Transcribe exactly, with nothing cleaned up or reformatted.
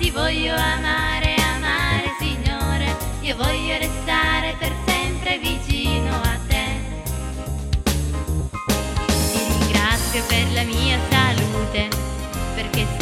ti voglio amare, amare Signore, io voglio restare per sempre vicino a te. Ti ringrazio per la mia salute, perché